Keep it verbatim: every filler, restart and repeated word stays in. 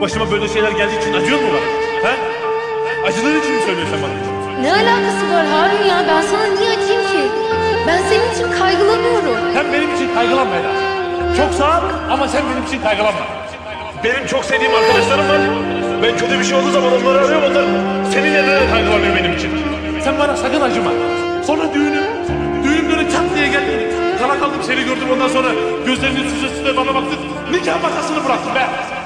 Başıma böyle şeyler geldiği için acıyor mu bana? He? Acıların için mi söylüyorsun bana? Ne alakası var Harun ya? Ben sana niye acıyım ki? Ben senin için kaygılanıyorum. Sen benim için kaygılanma Ela. Çok sağ ol ama sen benim için kaygılanma. Benim çok sevdiğim arkadaşlarım var. Ben kötü bir şey olduğu zaman onları arıyorum. Onlar senin yerine de kaygılanıyor benim için. Sen bana sakın acıma. Sonra düğünüm, düğünüm böyle çat diye geldi. Kala kaldım seni gördüm ondan sonra gözlerinin süze süze bana baktın. Nikah masasını bıraktım be.